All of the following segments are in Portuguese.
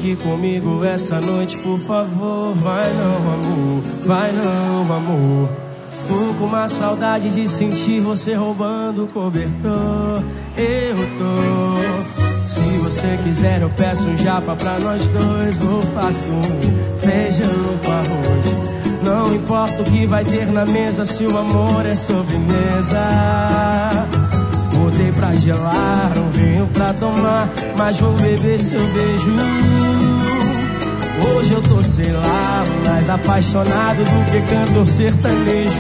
fique comigo essa noite, por favor. Vai não, amor, vai não, amor. Tô com uma saudade de sentir você roubando o cobertor. Eu tô. Se você quiser eu peço um japa pra nós dois, ou faço um feijão com arroz. Não importa o que vai ter na mesa, se o amor é sobremesa. Botei pra gelar um vinho pra tomar, mas vou beber seu beijo. Hoje eu tô, sei lá, mais apaixonado do que cantor sertanejo.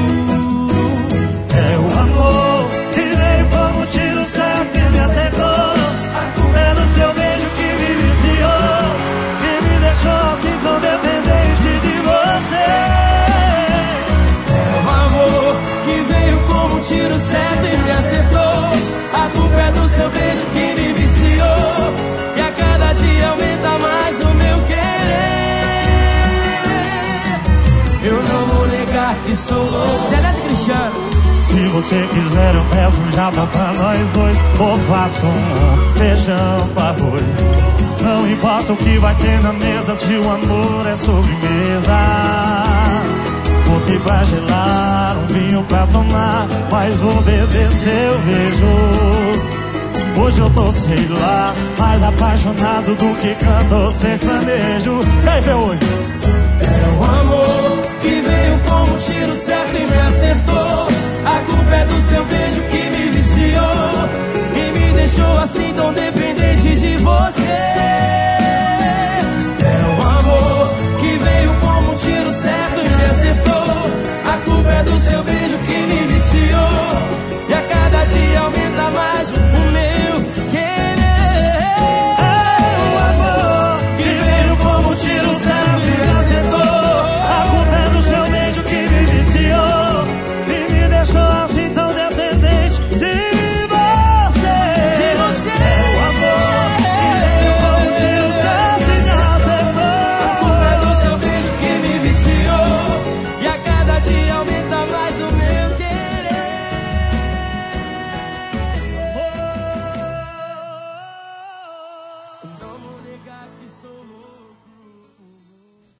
É o amor que veio como um tiro certo e me acertou. A culpa é do seu beijo que me viciou, que me deixou assim tão dependente de você. É o amor que veio como um tiro certo e me acertou. A culpa é do seu beijo que me viciou, e a cada dia aumenta mais o meu querer. Eu não vou negar que sou louco. Celeste Cristiano. Se você quiser eu peço um japa pra nós dois, ou faço um feijão com arroz. Não importa o que vai ter na mesa, se o amor é sobremesa. Botei pra gelar um vinho pra tomar, mas vou beber seu beijo. Hoje eu tô, sei lá, mais apaixonado do que cantor sertanejo. E aí, vê hoje. É o amor que veio como um tiro certo e me acertou. A culpa é do seu beijo que me viciou, e me deixou assim tão dependente